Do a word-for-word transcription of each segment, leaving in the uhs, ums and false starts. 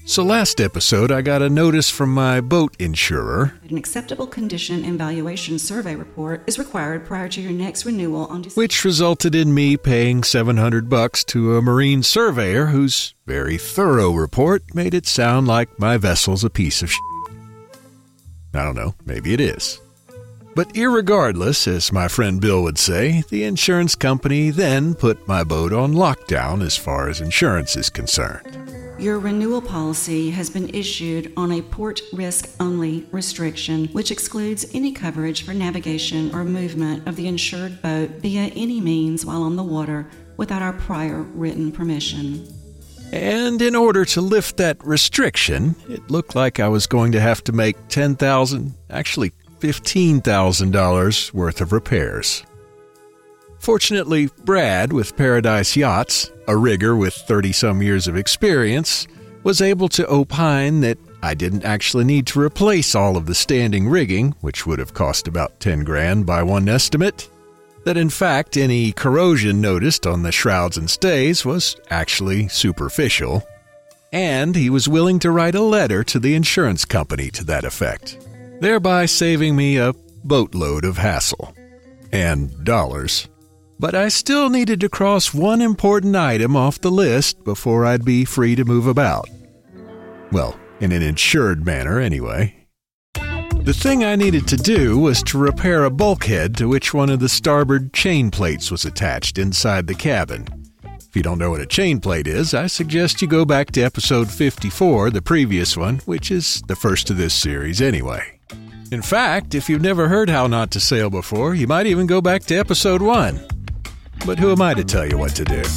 So last episode, I got a notice from my boat insurer. An acceptable condition and valuation survey report is required prior to your next renewal on December. Which resulted in me paying seven hundred bucks to a marine surveyor whose very thorough report made it sound like my vessel's a piece of shit. I don't know, maybe it is. But irregardless, as my friend Bill would say, the insurance company then put my boat on lockdown as far as insurance is concerned. Your renewal policy has been issued on a port risk-only restriction, which excludes any coverage for navigation or movement of the insured boat via any means while on the water without our prior written permission. And in order to lift that restriction, it looked like I was going to have to make ten thousand dollars, actually fifteen thousand dollars worth of repairs. Fortunately, Brad with Paradise Yachts, a rigger with thirty-some years of experience, was able to opine that I didn't actually need to replace all of the standing rigging, which would have cost about ten grand by one estimate, that in fact any corrosion noticed on the shrouds and stays was actually superficial, and he was willing to write a letter to the insurance company to that effect, thereby saving me a boatload of hassle. And dollars. But I still needed to cross one important item off the list before I'd be free to move about. Well, in an insured manner, anyway. The thing I needed to do was to repair a bulkhead to which one of the starboard chain plates was attached inside the cabin. If you don't know what a chain plate is, I suggest you go back to episode fifty-four, the previous one, which is the first of this series anyway. In fact, if you've never heard How Not to Sail before, you might even go back to episode one. But who am I to tell you what to do?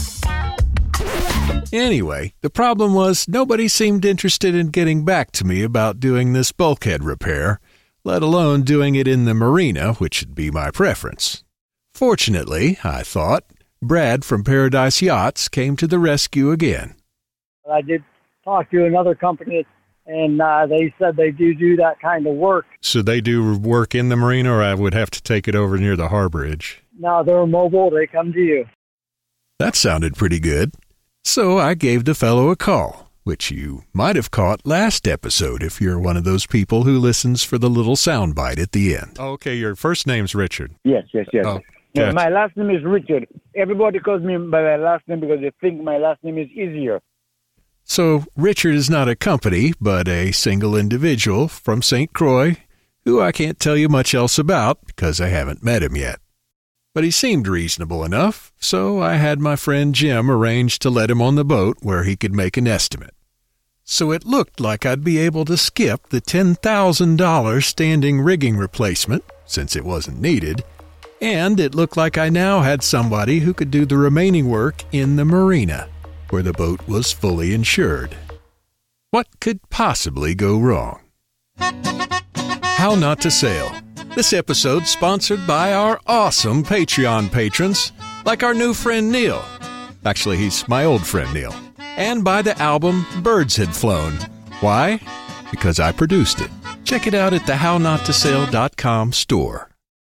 Anyway, the problem was nobody seemed interested in getting back to me about doing this bulkhead repair, let alone doing it in the marina, which would be my preference. Fortunately, I thought, Brad from Paradise Yachts came to the rescue again. I did talk to another company, and uh, they said they do do that kind of work. So they do work in the marina, or I would have to take it over near the harbor edge? No, they're mobile. They come to you. That sounded pretty good. So I gave the fellow a call, which you might have caught last episode if you're one of those people who listens for the little soundbite at the end. Oh, okay, your first name's Richard. Yes, yes, yes. Oh, yeah, gotcha. My last name is Richard. Everybody calls me by my last name because they think my last name is easier. So Richard is not a company, but a single individual from Saint Croix, who I can't tell you much else about because I haven't met him yet. But he seemed reasonable enough, so I had my friend Jim arrange to let him on the boat where he could make an estimate. So it looked like I'd be able to skip the ten thousand dollars standing rigging replacement, since it wasn't needed, and it looked like I now had somebody who could do the remaining work in the marina, where the boat was fully insured. What could possibly go wrong? How Not to Sail. This episode sponsored by our awesome Patreon patrons, like our new friend Neil. Actually, he's my old friend Neil. And by the album Birds Had Flown. Why? Because I produced it. Check it out at the how not to sail dot com store.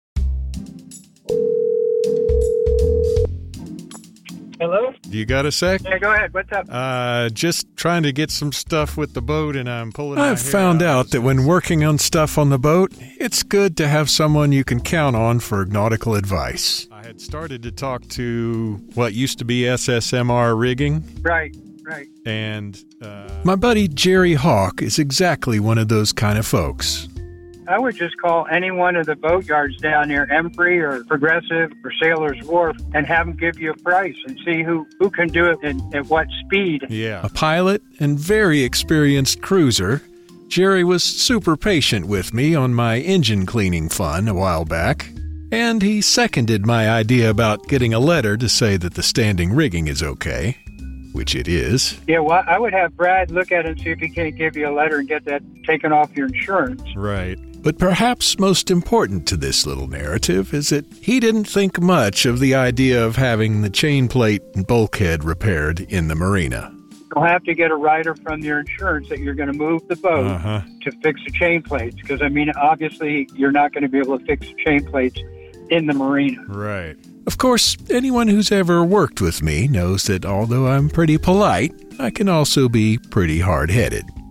Hello? You got a sec? Yeah, go ahead. What's up? Uh, just trying to get some stuff with the boat, and I'm pulling I've found out that when working on stuff on the boat, it's good to have someone you can count on for nautical advice. I had started to talk to what used to be S S M R rigging. Right, right. And uh, My buddy Jerry Hawk is exactly one of those kind of folks. I would just call any one of the boatyards down near Empry or Progressive or Sailor's Wharf and have them give you a price and see who, who can do it and at what speed. yeah, A pilot and very experienced cruiser, Jerry was super patient with me on my engine cleaning fun a while back, and he seconded my idea about getting a letter to say that the standing rigging is okay, which it is. Yeah, well, I would have Brad look at it and see if he can't give you a letter and get that taken off your insurance. right. But perhaps most important to this little narrative is that he didn't think much of the idea of having the chain plate and bulkhead repaired in the marina. You'll have to get a rider from your insurance that you're going to move the boat Uh-huh. to fix the chain plates. Because, I mean, obviously, you're not going to be able to fix the chain plates in the marina. Right. Of course, anyone who's ever worked with me knows that although I'm pretty polite, I can also be pretty hard-headed.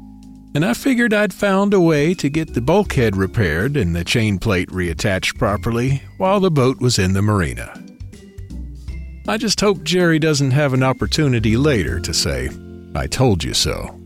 and I figured I'd found a way to get the bulkhead repaired and the chain plate reattached properly while the boat was in the marina. I just hope Jerry doesn't have an opportunity later to say, "I told you so."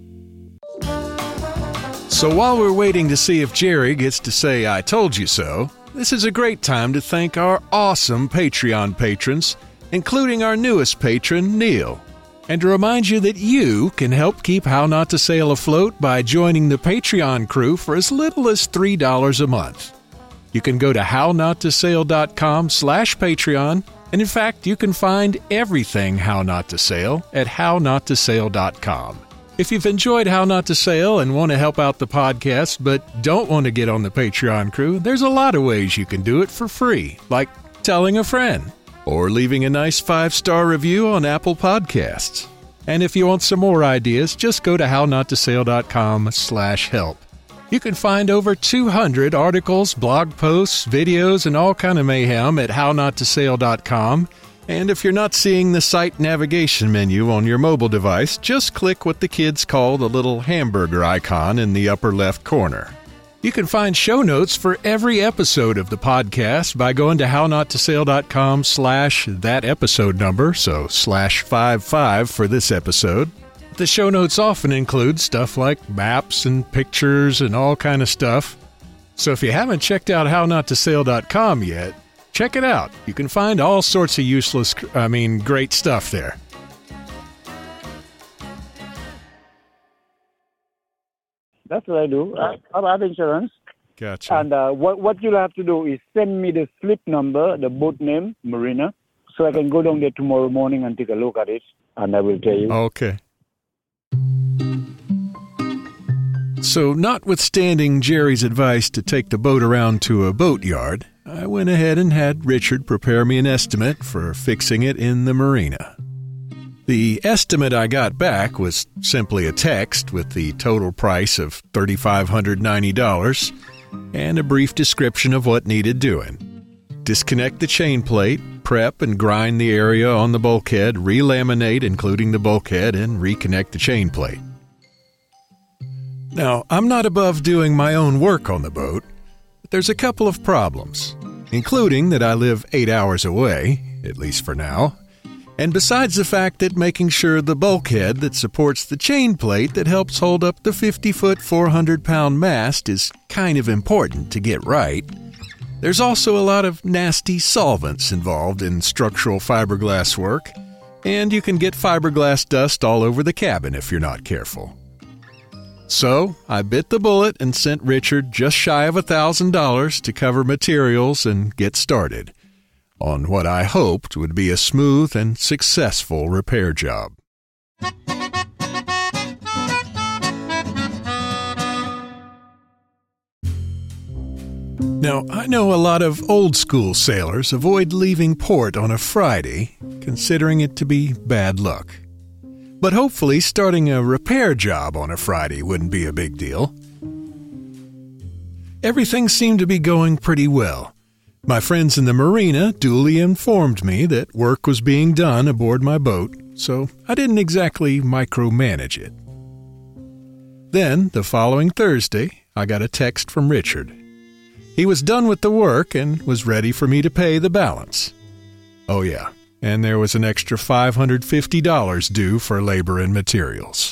So while we're waiting to see if Jerry gets to say "I told you so," this is a great time to thank our awesome Patreon patrons, including our newest patron, Neil, and to remind you that you can help keep How Not to Sail afloat by joining the Patreon crew for as little as three dollars a month. You can go to hownottosail.com slash Patreon, and in fact, you can find everything How Not to Sail at how not to sail dot com. If you've enjoyed How Not to Sail and want to help out the podcast but don't want to get on the Patreon crew, there's a lot of ways you can do it for free, like telling a friend or leaving a nice five-star review on Apple Podcasts. And if you want some more ideas, just go to hownottosail.com slash help. You can find over two hundred articles, blog posts, videos, and all kind of mayhem at how not to sail dot com. And if you're not seeing the site navigation menu on your mobile device, just click what the kids call the little hamburger icon in the upper left corner. You can find show notes for every episode of the podcast by going to hownottosail.com slash that episode number, so slash five five for this episode. The show notes often include stuff like maps and pictures and all kind of stuff. So if you haven't checked out how not to sail dot com yet, check it out. You can find all sorts of useless, I mean, great stuff there. That's what I do. I, I have insurance. Gotcha. And uh, what what you'll have to do is send me the slip number, the boat name, Marina, so I can go down there tomorrow morning and take a look at it, and I will tell you. Okay. So, notwithstanding Jerry's advice to take the boat around to a boatyard, I went ahead and had Richard prepare me an estimate for fixing it in the marina. The estimate I got back was simply a text with the total price of three thousand five hundred ninety dollars and a brief description of what needed doing. Disconnect the chain plate, prep and grind the area on the bulkhead, relaminate including the bulkhead, and reconnect the chain plate. Now, I'm not above doing my own work on the boat, but there's a couple of problems, including that I live eight hours away, at least for now, and besides the fact that making sure the bulkhead that supports the chain plate that helps hold up the fifty-foot, four hundred pound mast is kind of important to get right, there's also a lot of nasty solvents involved in structural fiberglass work, and you can get fiberglass dust all over the cabin if you're not careful. So, I bit the bullet and sent Richard just shy of one thousand dollars to cover materials and get started on what I hoped would be a smooth and successful repair job. Now, I know a lot of old-school sailors avoid leaving port on a Friday, considering it to be bad luck. But hopefully starting a repair job on a Friday wouldn't be a big deal. Everything seemed to be going pretty well. My friends in the marina duly informed me that work was being done aboard my boat, so I didn't exactly micromanage it. Then, the following Thursday, I got a text from Richard. He was done with the work and was ready for me to pay the balance. Oh yeah. And there was an extra five hundred fifty dollars due for labor and materials.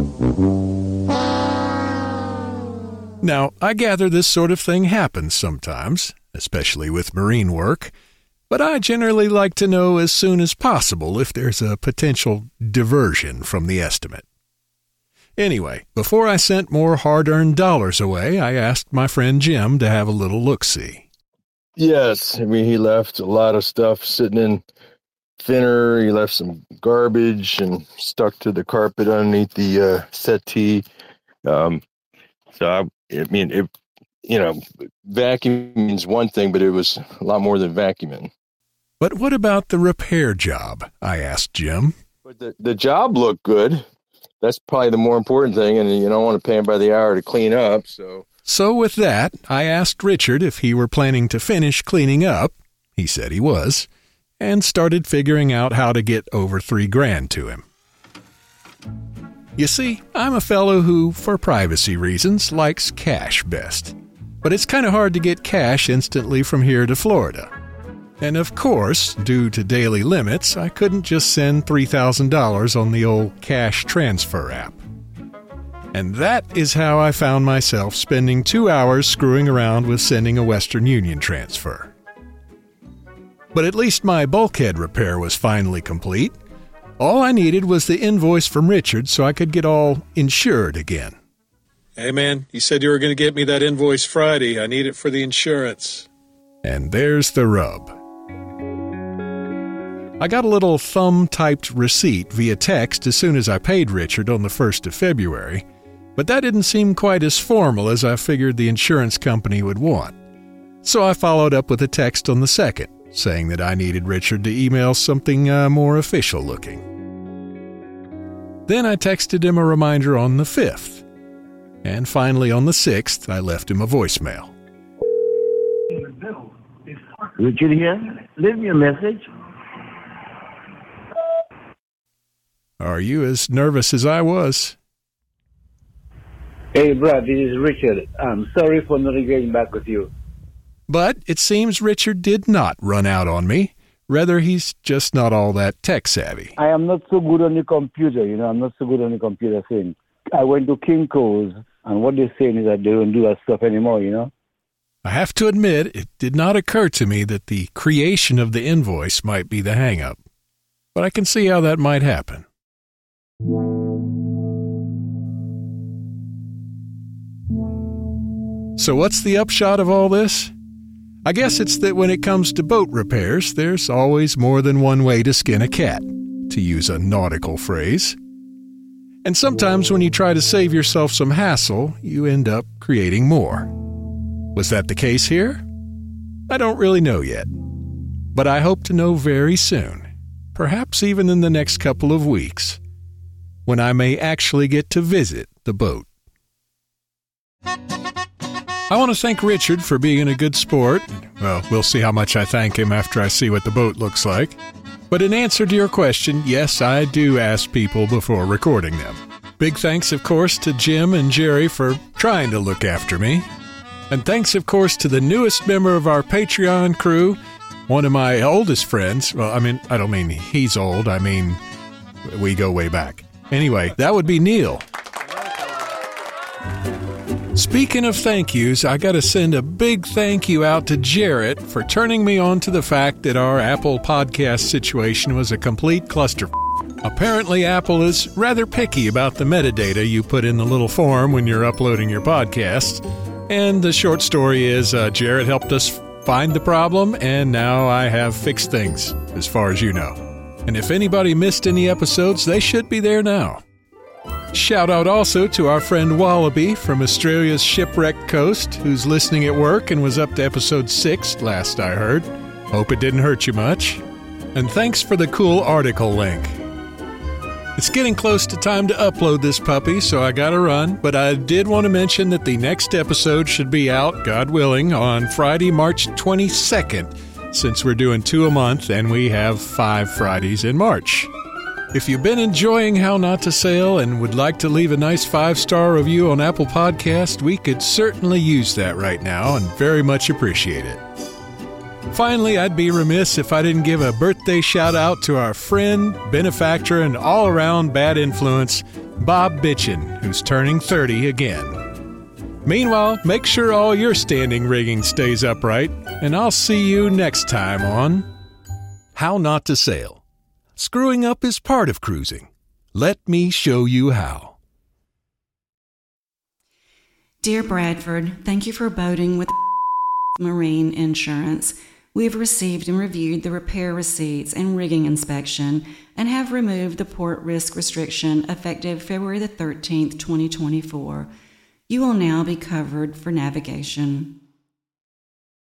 Now, I gather this sort of thing happens sometimes, especially with marine work, but I generally like to know as soon as possible if there's a potential diversion from the estimate. Anyway, before I sent more hard-earned dollars away, I asked my friend Jim to have a little look-see. Yes, I mean, he left a lot of stuff sitting in thinner. He left some garbage and stuck to the carpet underneath the uh, settee. Um, so, I, I mean, it, you know, vacuuming is one thing, but it was a lot more than vacuuming. But what about the repair job? I asked Jim. But the, the job looked good. That's probably the more important thing, and you don't want to pay him by the hour to clean up. So, so with that, I asked Richard if he were planning to finish cleaning up. He said he was, and started figuring out how to get over three grand to him. You see, I'm a fellow who, for privacy reasons, likes cash best. But it's kind of hard to get cash instantly from here to Florida. And of course, due to daily limits, I couldn't just send three thousand dollars on the old cash transfer app. And that is how I found myself spending two hours screwing around with sending a Western Union transfer. But at least my bulkhead repair was finally complete. All I needed was the invoice from Richard so I could get all insured again. Hey, man, you said you were going to get me that invoice Friday. I need it for the insurance. And there's the rub. I got a little thumb-typed receipt via text as soon as I paid Richard on the first of February, but that didn't seem quite as formal as I figured the insurance company would want. So I followed up with a text on the second, saying that I needed Richard to email something uh, more official looking. Then I texted him a reminder on the fifth. And finally on the sixth, I left him a voicemail. Richard here. Leave me a message. Are you as nervous as I was? Hey, Brad, this is Richard. I'm sorry for not getting back with you. But it seems Richard did not run out on me. Rather, he's just not all that tech-savvy. I am not so good on the computer, you know. I'm not so good on the computer thing. I went to Kinko's, and what they're saying is that they don't do that stuff anymore, you know. I have to admit, it did not occur to me that the creation of the invoice might be the hang-up. But I can see how that might happen. So what's the upshot of all this? I guess it's that when it comes to boat repairs, there's always more than one way to skin a cat, to use a nautical phrase. And sometimes when you try to save yourself some hassle, you end up creating more. Was that the case here? I don't really know yet. But I hope to know very soon, perhaps even in the next couple of weeks, when I may actually get to visit the boat. I want to thank Richard for being a good sport. Well, we'll see how much I thank him after I see what the boat looks like. But in answer to your question, yes, I do ask people before recording them. Big thanks, of course, to Jim and Jerry for trying to look after me. And thanks, of course, to the newest member of our Patreon crew, one of my oldest friends. Well, I mean, I don't mean he's old. I mean, we go way back. Anyway, that would be Neil. Speaking of thank yous, I got to send a big thank you out to Jarrett for turning me on to the fact that our Apple podcast situation was a complete cluster. Apparently, Apple is rather picky about the metadata you put in the little form when you're uploading your podcasts. And the short story is uh, Jarrett helped us find the problem, and now I have fixed things, as far as you know. And if anybody missed any episodes, they should be there now. Shout out also to our friend Wallaby from Australia's shipwrecked coast, who's listening at work and was up to episode six, last I heard. Hope it didn't hurt you much. And thanks for the cool article link. It's getting close to time to upload this puppy, so I gotta run, but I did want to mention that the next episode should be out, God willing, on Friday, March twenty-second, since we're doing two a month and we have five Fridays in March. If you've been enjoying How Not to Sail and would like to leave a nice five-star review on Apple Podcast, we could certainly use that right now and very much appreciate it. Finally, I'd be remiss if I didn't give a birthday shout-out to our friend, benefactor, and all-around bad influence, Bob Bitchin, who's turning thirty again. Meanwhile, make sure all your standing rigging stays upright, and I'll see you next time on How Not to Sail. Screwing up is part of cruising. Let me show you how. Dear Bradford, thank you for boating with Marine Insurance. We have received and reviewed the repair receipts and rigging inspection and have removed the port risk restriction effective February the thirteenth, twenty twenty-four. You will now be covered for navigation.